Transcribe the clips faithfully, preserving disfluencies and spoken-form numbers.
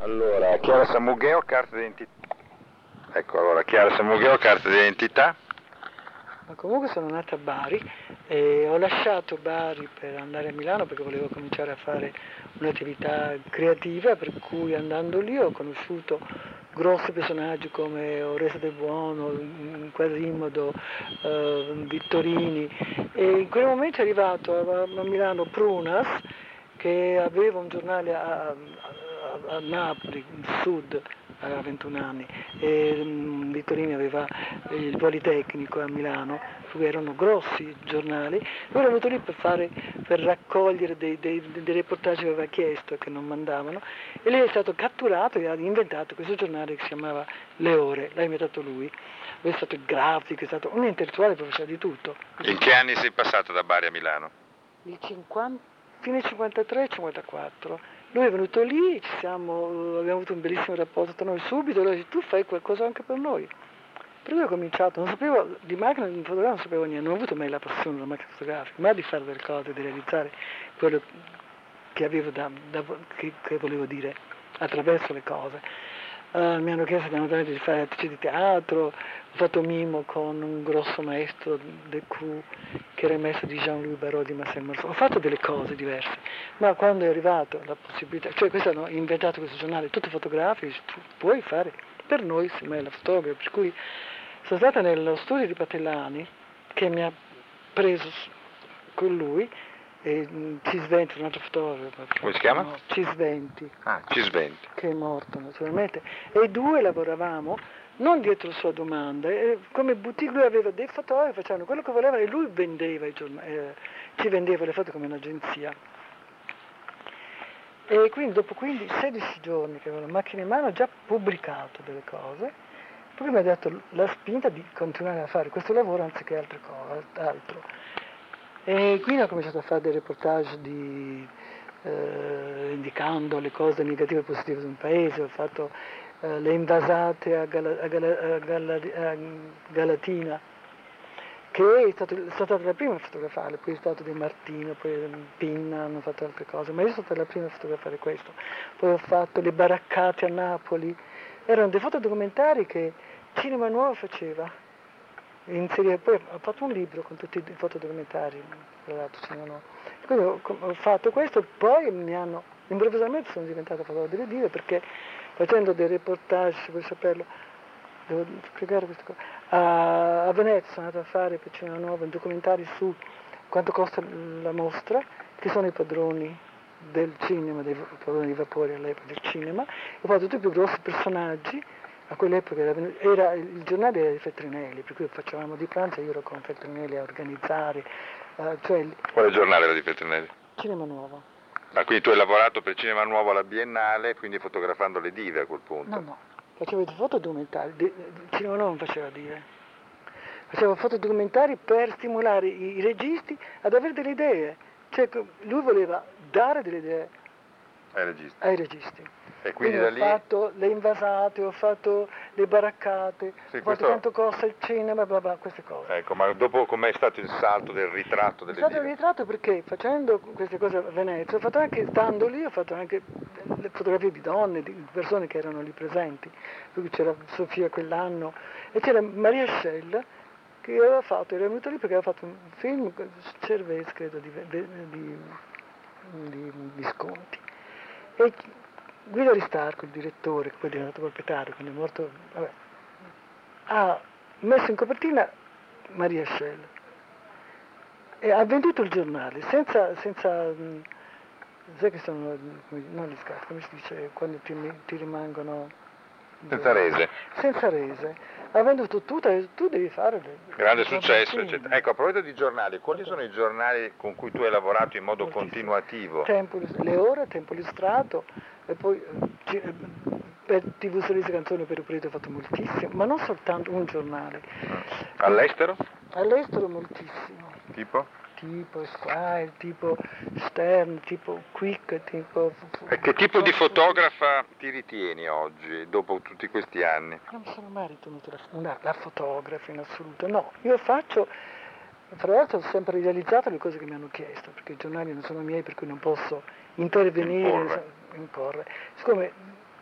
Allora, Chiara Samugheo, carta d'identità. Ecco, allora, Chiara Samugheo, carta d'identità. Ma comunque sono nata a Bari e ho lasciato Bari per andare a Milano perché volevo cominciare a fare un'attività creativa, per cui andando lì ho conosciuto grossi personaggi come Oreste del Buono, Quasimodo, eh, Vittorini, e in quel momento è arrivato a, a Milano Prunas, che aveva un giornale a, a, a Napoli, in sud, aveva ventuno anni, e um, Vittorini aveva il Politecnico a Milano, cui erano grossi giornali. Lui era venuto lì per, fare, per raccogliere dei, dei, dei reportage che aveva chiesto e che non mandavano, e lei è stato catturato e ha inventato questo giornale che si chiamava Le Ore, l'ha inventato lui. Lui è stato il grafico, è stato un intellettuale, faceva di tutto. In che anni sei passato da Bari a Milano? Il cinquanta, fine cinquantatré cinquantaquattro. Lui è venuto lì, ci siamo, abbiamo avuto un bellissimo rapporto tra noi subito, lui ha detto tu fai qualcosa anche per noi. Per cui ho cominciato, non sapevo, di macchina di fotografia non sapevo niente, non ho avuto mai la passione della macchina fotografica, ma di fare delle cose, di realizzare quello che avevo da, da che, che volevo dire attraverso le cose. Uh, mi hanno chiesto di fare attrice di teatro, ho fatto mimo con un grosso maestro del crew che era il maestro di Jean-Louis Barrault di Marcel Marceau. Ho fatto delle cose diverse, ma quando è arrivato la possibilità, cioè questo hanno inventato questo giornale, tutto fotografico, tu puoi fare per noi, se mai la fotografa, per cui sono stata nello studio di Patellani che mi ha preso con lui, e Cisventi, un altro fotografo. Come si chiama? No, Cisventi. Ah, Cisventi. Che è morto naturalmente. E i due lavoravamo non dietro la sua domanda, eh, come boutique lui aveva dei fotografi, facevano quello che volevano e lui vendeva i giornali, eh, ci vendeva le foto come un'agenzia. E quindi dopo quindici sedici giorni che avevo la macchina in mano ho già pubblicato delle cose, poi mi ha dato la spinta di continuare a fare questo lavoro anziché altre cose, altro. E quindi ho cominciato a fare dei reportage di, eh, indicando le cose negative e positive di un paese, ho fatto eh, le invasate a, Gala, a, Gala, a, Gala, a Galatina, che è, stato, è stata la prima a fotografare, poi è stato Di Martino, poi Pinna, hanno fatto altre cose, ma io sono stata la prima a fotografare questo. Poi ho fatto le baraccate a Napoli, erano dei fotodocumentari che Cinema Nuovo faceva. Inserire, poi ho fatto un libro con tutti i fotodocumentari, tra l'altro Cinema Nuovo. Quindi ho, ho fatto questo, poi mi hanno, improvvisamente sono diventata fotografa delle dive perché facendo dei reportage, se vuoi saperlo, devo spiegare questa cosa. A, a Venezia sono andata a fare per Cinema Nuovo documentari su quanto costa la mostra, che sono i padroni del cinema, dei padroni di vapore all'epoca del cinema, ho fatto tutti i più grossi personaggi. A quell'epoca era, era, il giornale era di Feltrinelli, per cui facevamo di pranzo, io ero con Feltrinelli a organizzare. Uh, cioè, Quale giornale era di Feltrinelli? Cinema Nuovo. Ah, quindi tu hai lavorato per Cinema Nuovo alla Biennale, quindi fotografando le dive a quel punto? No, no, facevo i fotodocumentari, di, di, Cinema Nuovo non faceva dive. Facevo fotodocumentari per stimolare i, i registi ad avere delle idee. Cioè, lui voleva dare delle idee ai registi. Ai registi. E quindi, quindi da ho lì... fatto le invasate, ho fatto le baraccate, sì, ho questo... fatto quanto costa il cinema, bla bla, queste cose. Ecco, ma dopo com'è stato il salto del ritratto delle dive? È stato il ritratto perché facendo queste cose a Venezia, ho fatto anche, stando lì, ho fatto anche le fotografie di donne, di persone che erano lì presenti. Per cui c'era Sofia quell'anno e c'era Maria Schell che aveva fatto, era venuta lì perché aveva fatto un film, Cervez, credo, di, di, di, di Visconti. E Guido Aristarco, il direttore, che poi è diventato proprietario, quindi è morto, vabbè, ha messo in copertina Maria Schell e ha venduto il giornale senza, senza sai che sono, non gli scarti, come si dice, quando ti, ti rimangono... Senza rese. Senza rese. Ha venduto tutto e tu devi fare... Le, Grande successo, eccetera. Ecco, a proposito di giornali, quali sono i giornali con cui tu hai lavorato in modo Moltissimo. continuativo? Tempo, Le Ore, Tempo Illustrato, e poi per T V Sorrisi Canzoni per il periodo ho fatto moltissimo, ma non soltanto un giornale. All'estero? All'estero moltissimo. Tipo? Tipo Esquire, tipo Stern, tipo Quick, tipo... E che tipo di fotografa ti ritieni oggi, dopo tutti questi anni? Non mi sono mai ritenuta la, la fotografa in assoluto, no. Io faccio, tra l'altro ho sempre realizzato le cose che mi hanno chiesto, perché i giornali non sono miei, per cui non posso intervenire, imporre. imporre. Siccome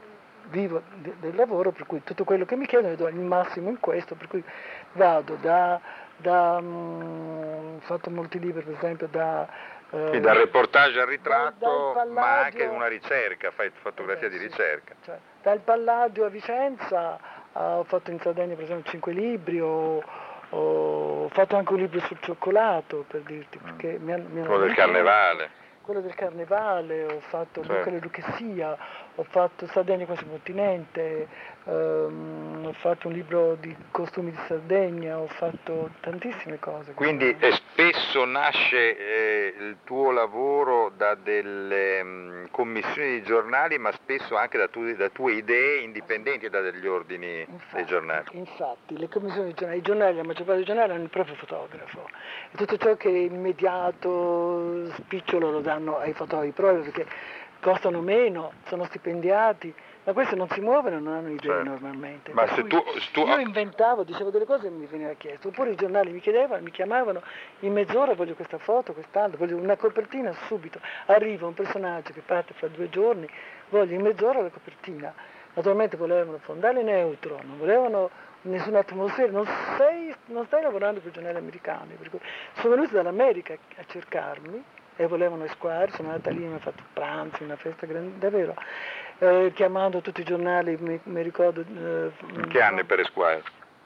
vivo de, del lavoro, per cui tutto quello che mi chiedono do il massimo in questo, per cui vado da, da um, ho fatto molti libri per esempio da... Eh, dal reportage al ritratto, dal, dal ma anche una ricerca, fai fotografia eh beh, di ricerca. Cioè, dal Palladio a Vicenza uh, ho fatto in Sardegna per esempio cinque libri, ho, ho fatto anche un libro sul cioccolato, per dirti, perché mm. mi hanno, mi hanno quello del carnevale. Quello del carnevale, ho fatto certo. Luca Lucchessia, ho fatto Sardegna quasi continente, ehm, ho fatto un libro di costumi di Sardegna, ho fatto tantissime cose. Quindi eh, spesso nasce eh, il tuo lavoro da delle mh, commissioni di giornali, ma spesso anche da, tu, da tue idee indipendenti da degli ordini infatti, dei giornali. Infatti, le commissioni di giornali, i giornali, la maggior parte dei giornali hanno il proprio fotografo. E tutto ciò che è immediato, spicciolo, lo danno ai fotografi proprio perché costano meno, sono stipendiati, ma questi non si muovono, non hanno idee certo. normalmente. Ma se tu, se tu... Io inventavo, dicevo delle cose e mi veniva chiesto, oppure i giornali mi chiedevano, mi chiamavano, in mezz'ora voglio questa foto, quest'altro, voglio una copertina subito, arriva un personaggio che parte fra due giorni, voglio in mezz'ora la copertina. Naturalmente volevano fondale neutro, non volevano nessuna atmosfera, non, sei, non stai lavorando per i giornali americani, perché sono venuti dall'America a cercarmi e volevano Esquire, sono andata lì, mi hanno fatto pranzi, una festa grande, davvero, eh, chiamando tutti i giornali, mi, mi ricordo... Eh, In che anni per Esquire?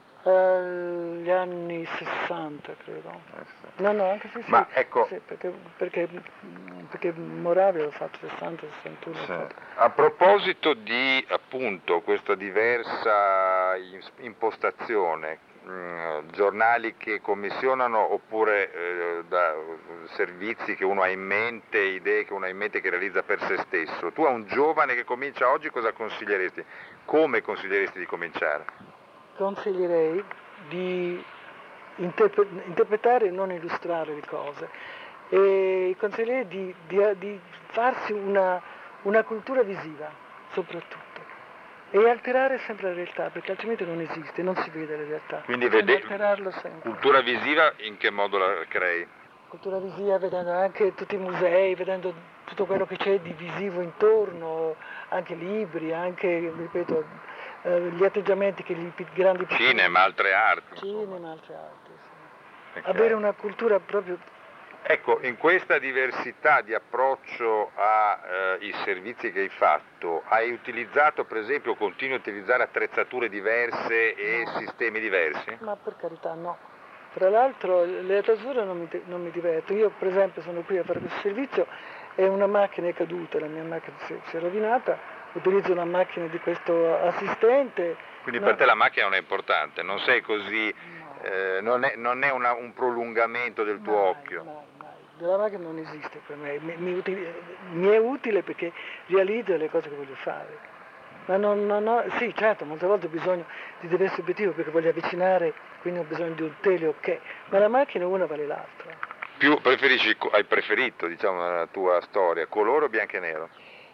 Uh, gli anni sessanta credo. Eh sì. No, no, anche se sì, Ma ecco, sì perché, perché, perché Moravia ho fatto sessanta sessantuno. Sì. A proposito di appunto questa diversa impostazione, mh, giornali che commissionano oppure eh, da, servizi che uno ha in mente, idee che uno ha in mente che realizza per se stesso, tu a un giovane che comincia oggi cosa consiglieresti? Come consiglieresti di cominciare? Consiglierei di interpre- interpretare e non illustrare le cose e consiglierei di, di, di farsi una, una cultura visiva soprattutto e alterare sempre la realtà perché altrimenti non esiste, non si vede la realtà. Quindi vede- cultura visiva in che modo la crei? Cultura visiva vedendo anche tutti i musei, vedendo tutto quello che c'è di visivo intorno, anche libri, anche, ripeto, Uh, gli atteggiamenti che gli grandi pittori... Cinema, altre arti. Cinema, altre arti, sì. Avere una cultura proprio... Ecco, in questa diversità di approccio ai eh, servizi che hai fatto, hai utilizzato per esempio, continui a utilizzare attrezzature diverse e no. sistemi diversi? Ma per carità no. Tra l'altro le attrezzature non mi, non mi divertono. Io per esempio sono qui a fare questo servizio e una macchina è caduta, la mia macchina si, si è rovinata. Utilizzo una macchina di questo assistente. Quindi no. per te la macchina non è importante, non sei così, no. eh, non è, non è una, un prolungamento del tuo mai, occhio? Mai, mai. La macchina non esiste per me, mi, mi, utili, mi è utile perché realizza le cose che voglio fare. Ma non, non ho, sì, certo, molte volte ho bisogno di diversi obiettivi perché voglio avvicinare, quindi ho bisogno di un tele, ok, ma la macchina una vale l'altra. Più preferisci, hai preferito, diciamo, nella tua storia, colore o bianco e nero?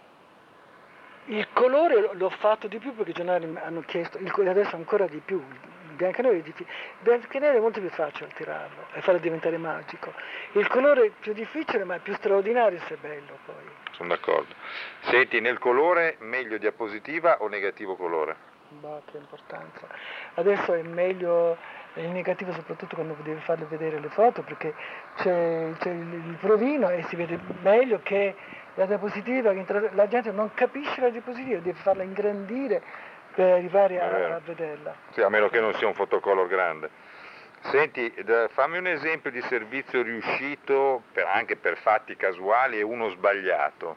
Il colore l'ho fatto di più perché i giornali hanno chiesto, il colore adesso ancora di più, il bianco e nero è difficile, il bianco e nero è molto più facile tirarlo e farlo diventare magico, il colore è più difficile ma è più straordinario se è bello poi. Sono d'accordo. Senti, nel colore meglio diapositiva o negativo colore? Bah, che importanza. Adesso è meglio il negativo soprattutto quando devi farle vedere le foto perché c'è, c'è il provino e si vede meglio che la diapositiva, la gente non capisce la diapositiva, deve farla ingrandire per arrivare a, a vederla. Sì, a meno che non sia un fotocolor grande. Senti, fammi un esempio di servizio riuscito per, anche per fatti casuali e uno sbagliato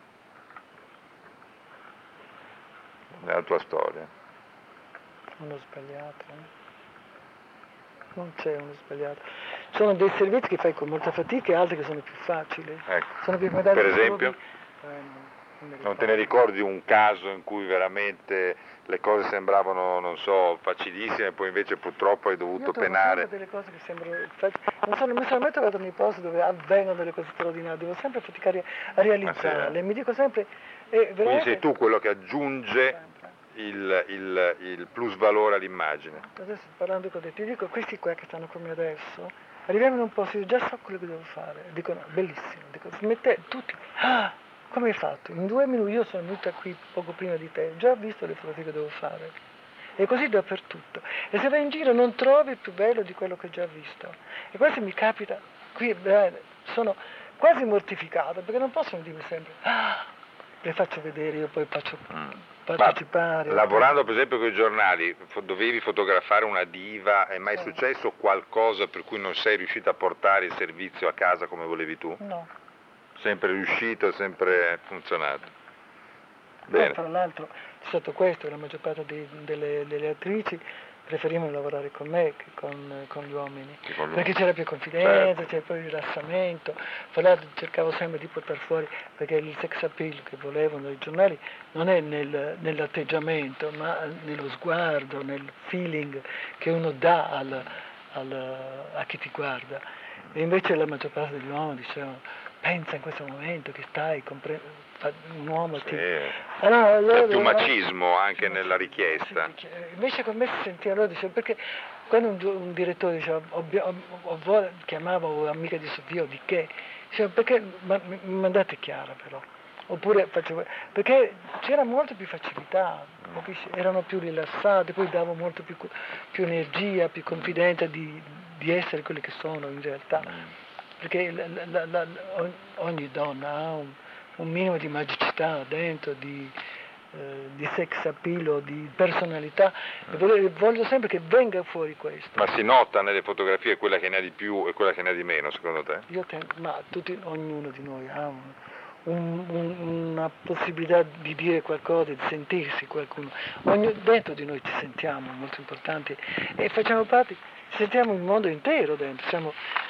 nella tua storia. Uno sbagliato? Non c'è uno sbagliato. Sono dei servizi che fai con molta fatica e altri che sono più facili. Ecco. Sono più per esempio? Di... Eh, non, non te ne ricordi un caso in cui veramente le cose sembravano, non so, facilissime e poi invece purtroppo hai dovuto Io penare? Io delle cose che sembrano facili. Non sono, mi sono mai trovato nei posti dove avvengono delle cose straordinarie, devo sempre faticare a realizzarle. Ah, sì, eh? Mi dico sempre... Eh, veramente... Quindi sei tu quello che aggiunge il, il, il plus valore all'immagine. Adesso parlando con te, ti dico, questi qua che stanno con me adesso, arriviamo in un posto, io già so quello che devo fare, dicono, bellissimo, dico, smette tutti, ah, come hai fatto? In due minuti io sono venuta qui poco prima di te, già ho visto le fotografie che devo fare. E così dappertutto. E se vai in giro non trovi più bello di quello che ho già visto. E questo mi capita, qui beh, sono quasi mortificata, perché non possono dirmi sempre, ah, le faccio vedere, io poi faccio Mm. partecipare. Ma lavorando per esempio con i giornali, fo- dovevi fotografare una diva, è mai Sì. successo qualcosa per cui non sei riuscita a portare il servizio a casa come volevi tu? No. Sempre riuscito, sempre funzionato. Poi Bene. tra l'altro c'è stato questo, la maggior parte di- delle, delle attrici preferivano lavorare con me che con, con gli uomini, Che con lui. perché c'era più confidenza, Certo. c'era più rilassamento. Tra l'altro cercavo sempre di portare fuori, perché il sex appeal che volevano i giornali non è nel- nell'atteggiamento, ma nello sguardo, nel feeling che uno dà al- al- a chi ti guarda. E invece la maggior parte degli uomini dicevano, pensa in questo momento che stai, compre- fa- un uomo Sì. ti... Allora, allora, C'è più allora- macismo anche più nella macismo, richiesta. sì, perché- invece con me si sentiva, allora dicevo, perché quando un, un direttore diceva, ho, ho, ho voglia- chiamava o amica di Sofia o di che, diceva, perché ma, mi mi mandate Chiara però, oppure facevo, perché c'era molto più facilità, capisci? Erano più rilassati, poi davo molto più, più energia, più confidenza di, di essere quelli che sono in realtà, perché la- la- la- la- ogni donna ha un, un minimo di magicità dentro, di, eh, di sex appeal o di personalità, e voglio, voglio sempre che venga fuori questo. Ma si nota nelle fotografie quella che ne ha di più e quella che ne ha di meno, secondo te? Io ten- ma tutti, ognuno di noi ha un- un- un- una possibilità di dire qualcosa, di sentirsi qualcuno. Ogni- dentro di noi ci sentiamo, molto importanti, e facciamo parte, ci sentiamo il mondo intero dentro. Siamo,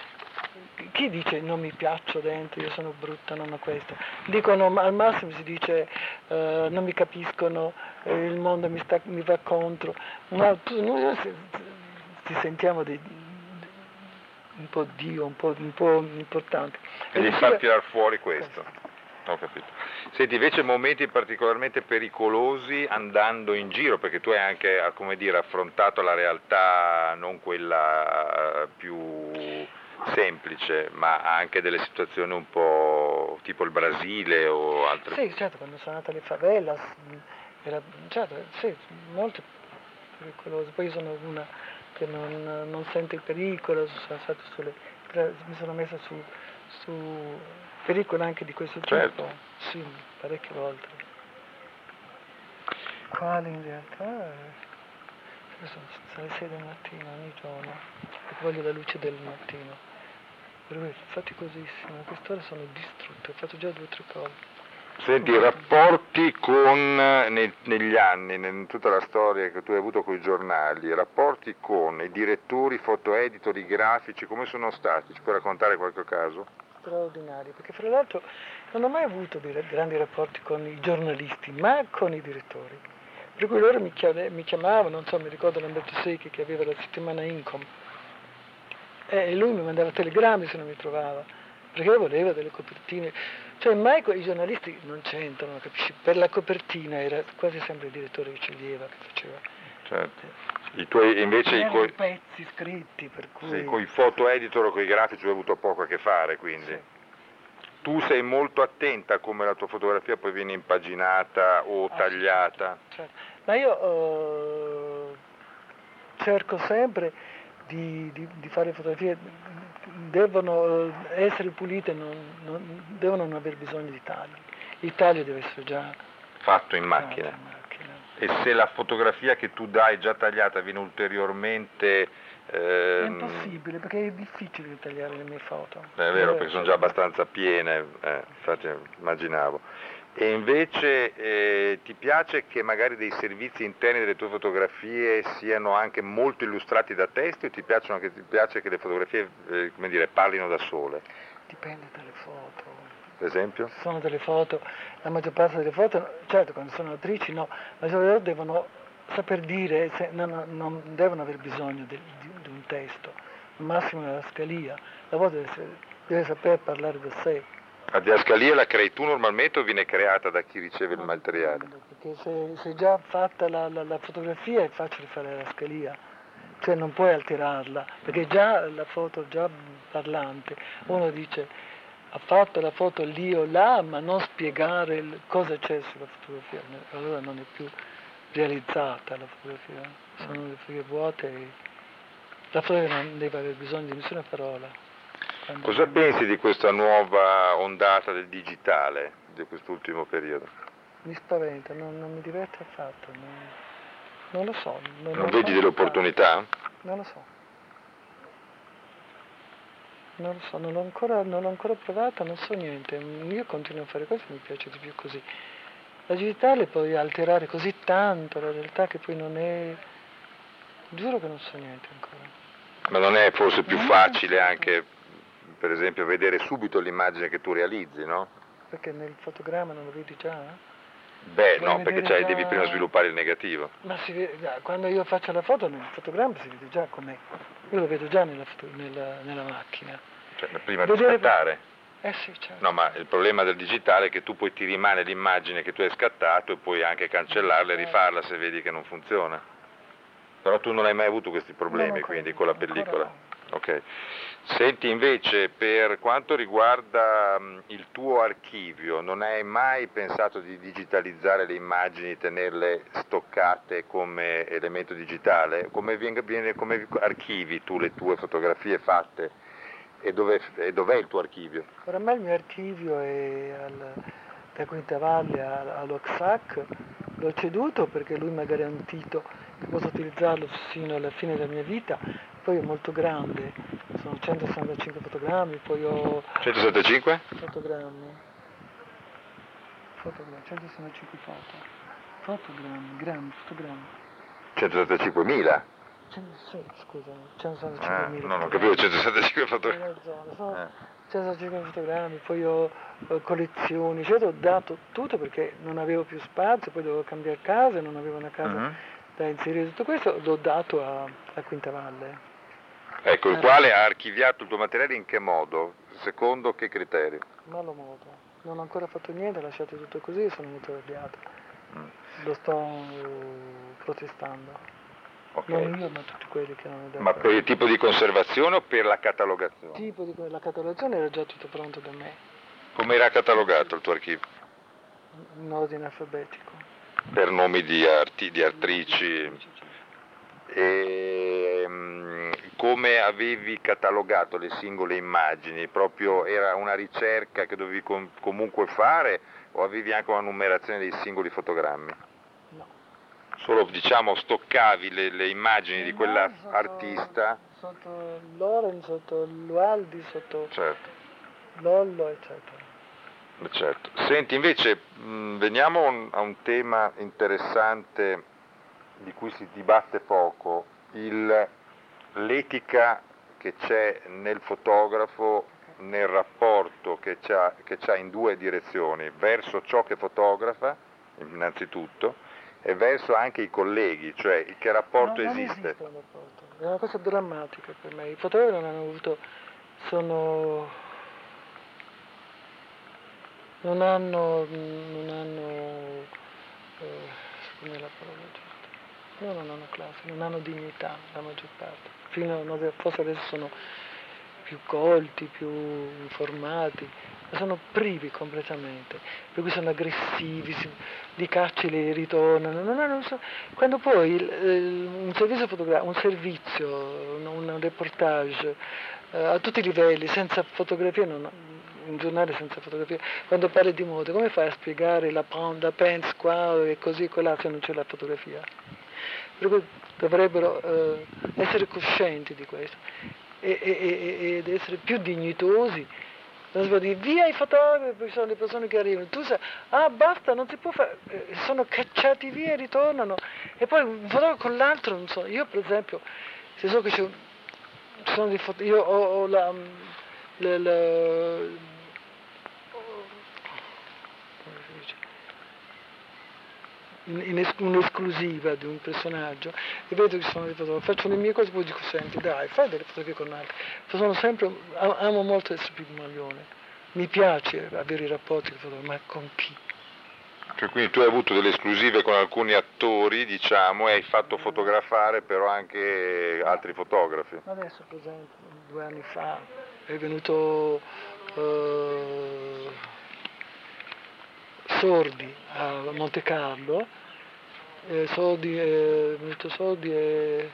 chi dice non mi piaccio dentro, io sono brutta, non ho questo? Dicono, ma al massimo si dice eh, non mi capiscono, eh, il mondo mi, sta, mi va contro. Ma tu- noi ci, ci sentiamo dei, un po' Dio, un po', un po' importante. E devi far tirar fuori questo. Ho capito. Senti, invece momenti particolarmente pericolosi andando in giro, perché tu hai anche, come dire, affrontato la realtà non quella più semplice, ma anche delle situazioni un po' tipo il Brasile o altre. Sì, certo, quando sono andata alle favelas, era, certo, sì, molto pericoloso. Poi io sono una che non, non sente il pericolo, sono stato sulle, mi sono messa su, su pericolo anche di questo Certo. tipo, sì, parecchie volte. Quali in realtà? Io sono alle sei del mattino ogni giorno, perché voglio la luce del mattino. Per cui faticosissimo, a quest'ora sono distrutto, ho fatto già due o tre cose. Senti, i rapporti con, nei, negli anni, in tutta la storia che tu hai avuto con i giornali, i rapporti con i direttori, fotoeditori, grafici, come sono stati? Ci puoi raccontare qualche caso? Straordinari, perché fra l'altro non ho mai avuto dei grandi rapporti con i giornalisti, ma con i direttori. Per cui loro mi, chiade, mi chiamavano, non so, mi ricordo Lamberto Secchi che aveva la settimana Incom, e lui mi mandava telegrammi se non mi trovava, perché voleva delle copertine. Cioè mai i giornalisti non c'entrano, capisci? Per la copertina era quasi sempre il direttore che sceglieva, che faceva. Certo. I tuoi invece i coi... pezzi scritti, per cui... Sì, con i foto editor o con i grafici hai avuto poco a che fare, quindi. Sì. Tu sei molto attenta a come la tua fotografia poi viene impaginata o Ah, tagliata? sì, certo. Ma io eh, cerco sempre di, di, di fare fotografie, devono essere pulite, non, non, devono non aver bisogno di tagli. Il taglio deve essere già Fatto in fatto macchina. in macchina. E se la fotografia che tu dai già tagliata viene ulteriormente... È ehm, impossibile, perché è difficile tagliare le mie foto. È vero, perché sono già abbastanza piene, eh, infatti immaginavo. E invece eh, ti piace che magari dei servizi interni delle tue fotografie siano anche molto illustrati da testi o ti, piacciono che, ti piace che le fotografie eh, come dire, parlino da sole? Dipende dalle foto. Per esempio? Sono delle foto, la maggior parte delle foto, certo quando sono attrici no, ma soprattutto devono saper dire, se, non, non devono aver bisogno di, di, di un testo, al massimo della scalia, la foto deve, essere, deve saper parlare da sé. La diascalia la crei tu normalmente o viene creata da chi riceve il No, materiale? dipende, perché se, se è già fatta la, la, la fotografia è facile fare la scalia, cioè non puoi alterarla, perché già la foto già parlante, uno dice ha fatto la foto lì o là, ma non spiegare il- cosa c'è sulla fotografia, allora non è più realizzata la fotografia, sono le fotografie vuote e la fotografia non deve avere bisogno di nessuna parola. Quando Cosa viene- pensi di questa nuova ondata del digitale, di quest'ultimo periodo? Mi spaventa, non, non mi diverte affatto, non, non lo so. Non, Non ho vedi mai delle provato. opportunità? Non lo so. Non lo so, non l'ho ancora, non l'ho ancora provata, non so niente. Io continuo a fare cose che mi piace di più così. La digitale puoi alterare così tanto la realtà che poi non è... Giuro che non so niente ancora. Ma non è forse più Non ho facile pensato. anche, per esempio, vedere subito l'immagine che tu realizzi, no? Perché nel fotogramma non lo vedi già? Beh, Puoi no, perché vedere c'hai- già... devi prima sviluppare il negativo. Ma si vede, già, quando io faccio la foto nel fotogramma si vede già com'è. Io lo vedo già nella, foto- nella, nella macchina. Cioè, prima di Vedere- scattare. Eh sì, certo. No, ma il problema del digitale è che tu poi ti rimane l'immagine che tu hai scattato e puoi anche cancellarla e rifarla se vedi che non funziona. Però tu non hai mai avuto questi problemi, ancora quindi, no, con la ancora pellicola. no. Ok. Senti, invece, per quanto riguarda mh, il tuo archivio, non hai mai pensato di digitalizzare le immagini, tenerle stoccate come elemento digitale? Come, viene, viene- come archivi tu le tue fotografie fatte? E, dove, e dov'è il tuo archivio? Oramai il mio archivio è al, da Quintavalle a- all'Oxac, l'ho ceduto perché lui magari ha un Tito che posso utilizzarlo fino alla fine della mia vita, poi è molto grande, sono centosessantacinque fotogrammi, poi ho centosessantacinque? fotogrammi, fotogrammi, centosessantacinque foto, fotogrammi, grammi, fotogrammi, centosessantacinquemila? Cento- sì, scusami, Ah, centosessantacinquemila no, non fotogrammi. capivo centosessantacinque Hai fotogrammi. ragione, sono Eh. centosessantacinque fotogrammi, poi ho eh, collezioni, cioè ho dato tutto perché non avevo più spazio, poi dovevo cambiare casa, non avevo una casa Mhm. da inserire tutto questo, l'ho dato a, a Quintavalle. Ecco, il Eh, quale ha archiviato il tuo materiale in che modo? Secondo che criterio? Malo modo. Non ho ancora fatto niente, lasciate tutto così e sono molto arrabbiato. Mm. Lo sto eh, protestando. Ok. Non io, ma tutti quelli che hanno dato. Ma per il tipo di conservazione o per la catalogazione? tipo di la catalogazione era già tutto pronto da me, Come era catalogato il tuo archivio? in ordine alfabetico. Per nomi di, arti, di attrici? Certo. E mm, come avevi catalogato le singole immagini? Proprio era una ricerca che dovevi com- comunque fare o avevi anche una numerazione dei singoli fotogrammi? No. Solo, diciamo, stoccavi le, le immagini di No, quell'artista? Sotto Loren, sotto Lualdi, sotto Certo. Lollo, eccetera. Certo. Senti, invece, mh, veniamo a un, a un tema interessante di cui si dibatte poco, il- l'etica che c'è nel fotografo, nel rapporto che c'ha, che c'ha in due direzioni, verso ciò che fotografa, innanzitutto, e verso anche i colleghi, cioè che rapporto No, non esiste? esiste un rapporto, è una cosa drammatica per me. I fotografi non hanno avuto, sono, non hanno, non hanno, eh, com'è la parola giusta? No, non hanno classe, non hanno dignità la maggior parte. Fino a, forse adesso sono più colti, più informati, ma sono privi completamente, per cui sono aggressivi, si, li cacci, li ritornano, non hanno, so- quando poi il- il- un servizio fotografico, un servizio, un, un reportage eh, a tutti i livelli, senza fotografia, non, un giornale senza fotografia, quando parli di moda, come fai a spiegare la, pound, la pants qua e così, quella se non c'è la fotografia? Per cui dovrebbero eh, essere coscienti di questo e, e, e, ed essere più dignitosi. Non si può dire via i fotografi, perché sono le persone che arrivano, tu sai, ah basta, non si può fare, eh, sono cacciati via e ritornano, e poi un fotografo con l'altro, non so, io per esempio, se so che c'è un, ci sono dei foto, io ho, ho la, la, la, come si dice? In, in es- un'esclusiva di un personaggio e vedo che ci sono dei fotografi, faccio le mie cose, poi dico senti dai, fai delle fotografie con altri. Sono sempre, am- amo molto essere pigmalione, mi piace avere i rapporti con i fotografi, ma con chi? Cioè, quindi tu hai avuto delle esclusive con alcuni attori, diciamo, e hai fatto fotografare però anche altri fotografi. Adesso per esempio, due anni fa è venuto eh, Sordi a Monte Carlo, eh, Sordi, eh, Sordi e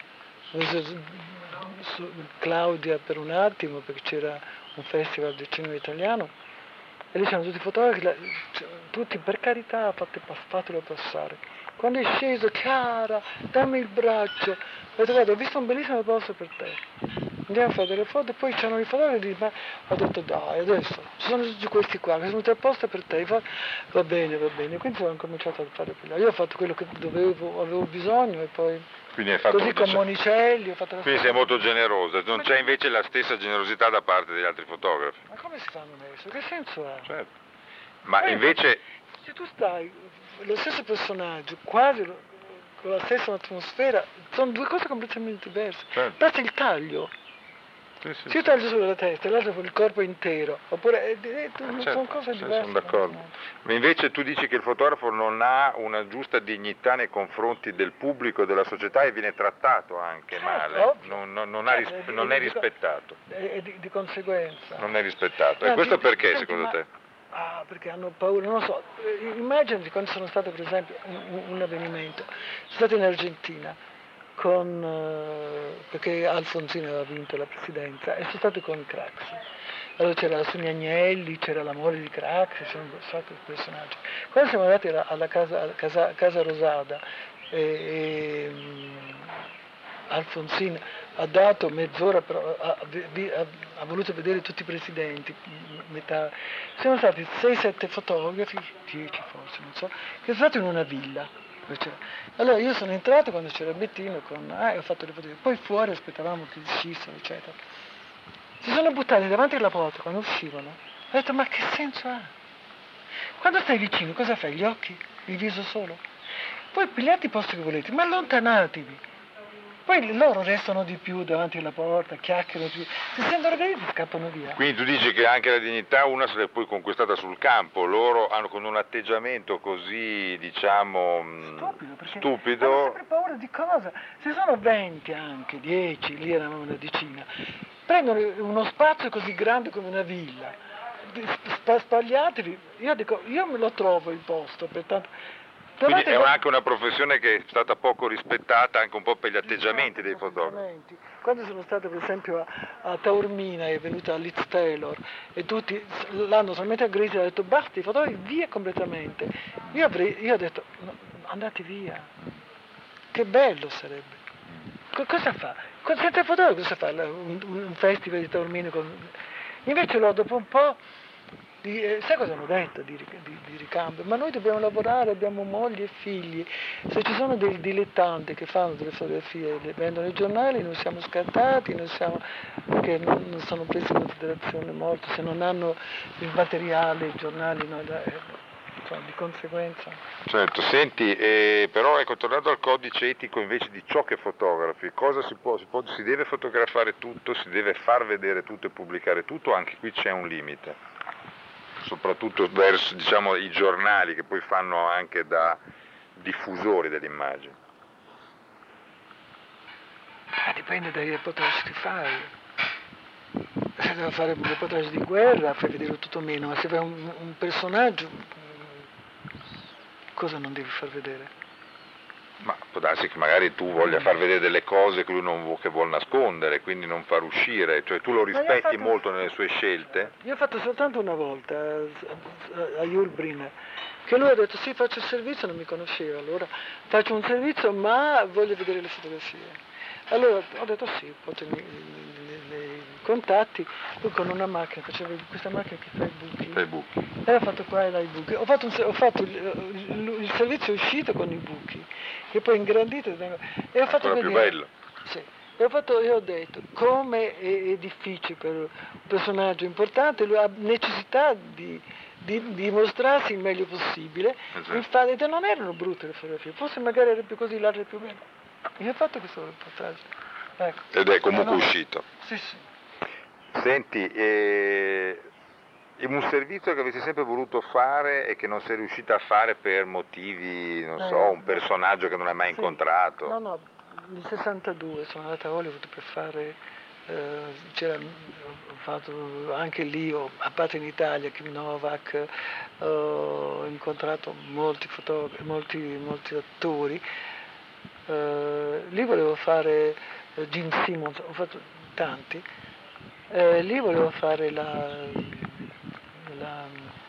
Claudia per un attimo perché c'era un festival del cinema italiano e lì c'erano tutti i fotografi, la- cioè, tutti per carità fate, fatelo passare. Quando è sceso, Chiara, dammi il braccio, ho detto guarda ho visto un bellissimo posto per te, andiamo a fare delle foto, e poi c'erano i fotografi, ma ho detto dai adesso ci sono tutti questi qua che sono venuti apposta per te, fa- va bene, va bene, quindi ho cominciato a fare quello, io ho fatto quello che dovevo, avevo bisogno e poi Quindi, hai fatto, così con diciamo, Monicelli ho fatto la quindi stessa sei molto cosa. generosa, non c'è invece la stessa generosità da parte degli altri fotografi. Ma come si fa a non essere? Che senso ha? Certo. Ma Poi, invece, se tu stai lo stesso personaggio, quasi lo- con la stessa atmosfera, sono due cose completamente diverse. certo. Basta il taglio. Sì, sì, Se io sì. taglio solo la testa e l'altro con il corpo intero, oppure eh, eh, tu- Certo, sono cose sì, diverse. sono d'accordo. Ma invece tu dici che il fotografo non ha una giusta dignità nei confronti del pubblico e della società e viene trattato anche Certo, male, ovvio. non, non- non ha Certo, ris- e di- non e è di- rispettato, E, e di, di conseguenza. non è rispettato. E No, questo ti- ti- perché senti, secondo ma- te? Ah, perché hanno paura, non lo so. Eh, Immaginati quando sono stato, per esempio, un, un- un avvenimento. Sono stato in Argentina con, eh, perché Alfonsino aveva vinto la presidenza e sono stato con Craxi. Allora c'era la Sonia Agnelli, c'era l'amore di Craxi, c'erano un sacco di personaggi. Quando siamo andati alla, alla casa, alla casa, casa Rosada, e, e, mm, Alfonsino ha dato mezz'ora, però ha, ha- ha voluto vedere tutti i presidenti, m- metà. Siamo stati sei sette fotografi, dieci forse, non so, che sono stati in una villa. Cioè, allora io sono entrato quando c'era Bettino con, ah, e ho fatto le foto, poi fuori aspettavamo che uscissero, eccetera. Si sono buttati davanti alla porta quando uscivano. Ho detto, ma che senso ha? Quando stai vicino, cosa fai? Gli occhi? Il viso solo? Poi pigliate i posti che volete, ma allontanatevi. Poi loro restano di più davanti alla porta, chiacchierano di più. Se sentono graditi scappano via. Quindi tu dici che anche la dignità una se l'è poi conquistata sul campo, loro hanno con un atteggiamento così, diciamo, mh, Stupido, perché hanno stupido, sempre paura di cosa? Se sono venti anche, dieci, lì eravamo una decina, prendono uno spazio così grande come una villa, sp- spagliatevi, io dico, io me lo trovo il posto, pertanto... quindi davanti è agli- anche una professione che è stata poco rispettata anche un po' per gli atteggiamenti dei fotografi. Atteggiamenti. Quando sono stata per esempio a, a Taormina è venuta Liz Taylor e tutti l'hanno solamente aggredita e ha detto basta i fotografi via completamente. Io, avrei, io ho detto no, andate via, che bello sarebbe. Co- cosa fa? Co- Senza fotografo cosa fa? La- Un, un festival di Taormina con... Invece loro dopo un po'... di- eh, sai cosa hanno detto di, ric- di- di ricambio? Ma noi dobbiamo lavorare, abbiamo mogli e figli. Se ci sono dei dilettanti che fanno delle fotografie e le vendono ai giornali, noi siamo scartati, noi siamo, perché non, non sono presi in considerazione molto, se non hanno il materiale, i giornali, no, da- eh, insomma, di conseguenza. Certo, senti, eh, però ecco, tornando al codice etico invece di ciò che fotografi, cosa si può, si può, si deve fotografare tutto, si deve far vedere tutto e pubblicare tutto, anche qui c'è un limite, soprattutto verso, diciamo, i giornali che poi fanno anche da diffusori dell'immagine. Eh, dipende dai reportage che fai. Se devo fare un reportage di guerra, fai vedere tutto meno, ma se fai un, un personaggio, mm, cosa non devi far vedere? Ma può darsi che magari tu voglia far vedere delle cose che lui non vuole, che vuol nascondere, quindi non far uscire, cioè tu lo Ma io ho rispetti fatto- molto nelle sue scelte? Io ho fatto soltanto una volta a, a Julbrin, che lui ha detto sì faccio il servizio, non mi conosceva, allora faccio un servizio ma voglio vedere le fotografie. Allora ho detto sì, poi tengo i, i- i- i contatti, lui con una macchina, faceva questa macchina che fa i buchi. Fai buchi. E ho fatto qua e là i buchi. Ho fatto, un se- ho fatto il, il- il servizio uscito con i buchi, che poi ingrandito e ho fatto Ancora più vedere. bello. Sì. E ho, fatto, io ho detto come è, è difficile per un personaggio importante, lui ha necessità di, di, di mostrarsi il meglio possibile. Esatto. Infatti e non erano brutte le fotografie, forse magari era più così, l'altro è più bene. Io ho fatto questo reportage. Ecco. Ed è comunque No, no. uscito. Sì, sì. Senti, eh, è un servizio che avessi sempre voluto fare e che non sei riuscita a fare per motivi, non so, Eh, un personaggio che non hai mai sì. incontrato? No, no, nel sessantadue sono andata a Hollywood per fare eh, c'era, ho fatto anche lì, ho, a parte in Italia, Kim Novak, eh, ho incontrato molti fotografi, molti, molti attori. Eh, lì volevo fare eh, Gene Simmons, ho fatto tanti. Eh, lì volevo fare la, la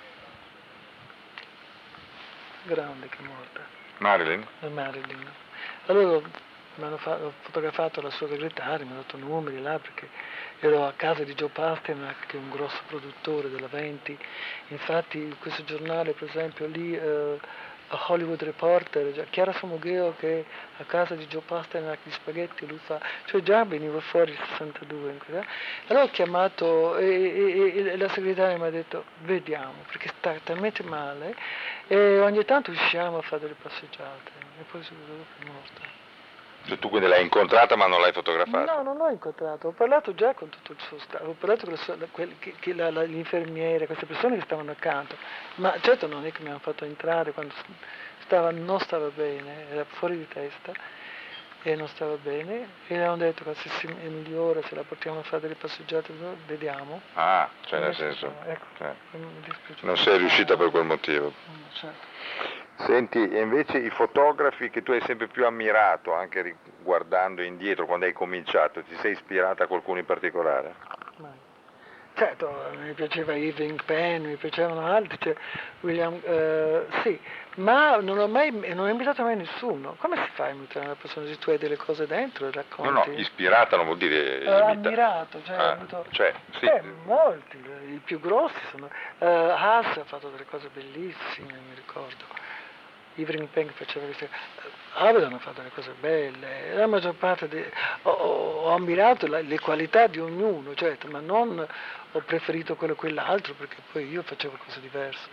grande che è morta, Marilyn? la Marilyn. Allora mi hanno fa- ho fotografato la sua segretaria, mi hanno dato numeri là perché ero a casa di Joe Pasternak, che è un grosso produttore della venti. Infatti questo giornale, per esempio, lì, eh, a Hollywood Reporter, già Chiara Somogheo che a casa di Joe Pasternak di spaghetti lui fa, cioè già veniva fuori il sessantadue. In quella- allora ho chiamato e, e- e la segretaria mi ha detto vediamo, perché sta talmente male e ogni tanto usciamo a fare delle passeggiate e poi subito dopo è morta. Cioè, tu quindi l'hai incontrata ma non l'hai fotografata? No, non l'ho incontrato, ho parlato già con tutto il suo staff, ho parlato con le sue- quelli che, che la, la, l'infermiere, queste persone che stavano accanto, ma certo non è che mi hanno fatto entrare quando stava, non stava bene, era fuori di testa e non stava bene e le hanno detto che se si migliora, se la portiamo a fare delle passeggiate, vediamo. Ah, cioè nel Invece senso, stava- ecco, cioè, mi è dispiaciuto. non sei riuscita per quel motivo. Mm, certo. Senti, e invece i fotografi che tu hai sempre più ammirato, anche guardando indietro quando hai cominciato, ti sei ispirata a qualcuno in particolare? Mai. Certo, mi piaceva Irving Penn, mi piacevano altri, cioè William, eh, sì, ma non ho mai, non ho invitato mai nessuno. Come si fa a invitare una persona se tu hai delle cose dentro e No, racconti? no, ispirata non vuol dire Eh, imita- ammirato, cioè, ho Ah, avuto, cioè, sì. eh, molti, i più grossi sono, eh, Haas ha fatto delle cose bellissime, mi ricordo. Irving Penn faceva queste, Avedon ha fatto delle cose belle, la maggior parte di, ho, ho ammirato la- le qualità di ognuno, certo, ma non ho preferito quello o quell'altro perché poi io facevo cose diverse.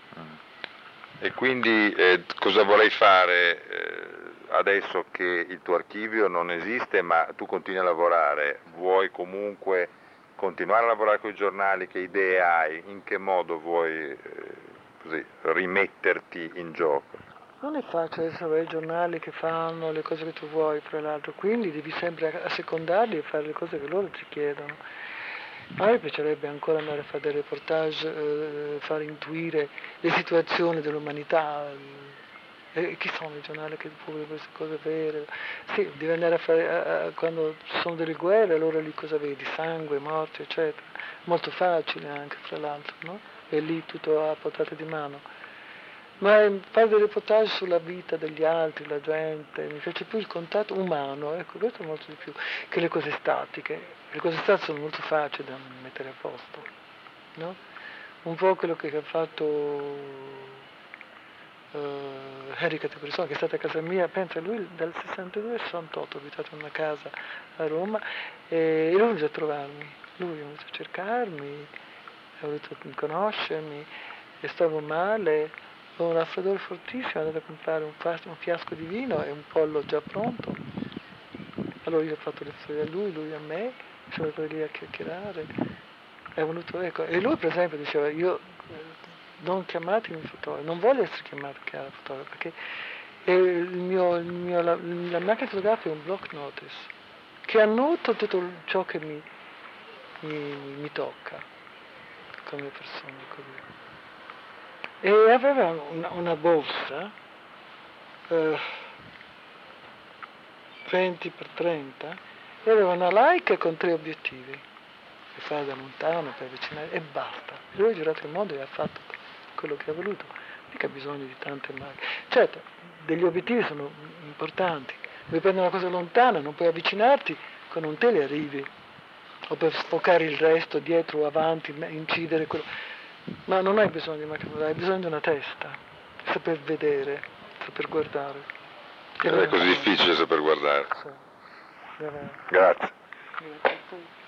E quindi eh, cosa vorrei fare eh, adesso che il tuo archivio non esiste ma tu continui a lavorare? Vuoi comunque continuare a lavorare con i giornali? Che idee hai? In che modo vuoi eh, così, rimetterti in gioco? Non è facile trovare i giornali che fanno le cose che tu vuoi, fra l'altro, quindi devi sempre assecondarli e fare le cose che loro ti chiedono. A me piacerebbe ancora andare a fare dei reportage, eh, far intuire le situazioni dell'umanità. Eh, chi sono i giornali che pubblicano queste cose vere? Sì, devi andare a fare, a- a- quando ci sono delle guerre, allora lì cosa vedi? Sangue, morte, eccetera. Molto facile anche, fra l'altro, no? E lì tutto a portata di mano. Ma eh, fare dei reportage sulla vita degli altri, la gente, mi piace più il contatto umano, ecco, questo è molto di più che le cose statiche. Le cose statiche sono molto facili da mettere a posto, no? Un po' quello che ha fatto uh, Erika De Bresson, che è stata a casa mia, pensa, lui dal sessantadue al sessantotto ha abitato in una casa a Roma e lui è venuto a trovarmi, lui è venuto a cercarmi, è voluto conoscermi e stavo male. Con un raffreddore fortissimo, è andato a comprare un, fas- un fiasco di vino e un pollo già pronto. Allora io ho fatto le storie a lui, lui a me, siamo stati lì a chiacchierare. È venuto, ecco. E lui per esempio diceva, io eh, non chiamatemi fotografo, non voglio essere chiamato fotografo, perché eh, il mio, il mio, la, la macchina fotografica è un block notice, che annota tutto ciò che mi, mi, mi tocca come persona. Così. E aveva una, una borsa eh, venti per trenta e aveva una Leica con tre obiettivi per fare da lontano, per avvicinare e basta. E lui ha girato il mondo e ha fatto quello che ha voluto, mica ha bisogno di tante macchine. Certo, degli obiettivi sono importanti, vuoi prendere una cosa lontana, non puoi avvicinarti, con un tele arrivi, o per sfocare il resto dietro o avanti, incidere quello. Ma non hai bisogno di macchina, hai bisogno di una testa, saper vedere, saper guardare. Ed è così difficile saper guardare. Sì, veramente. Grazie. Grazie a te.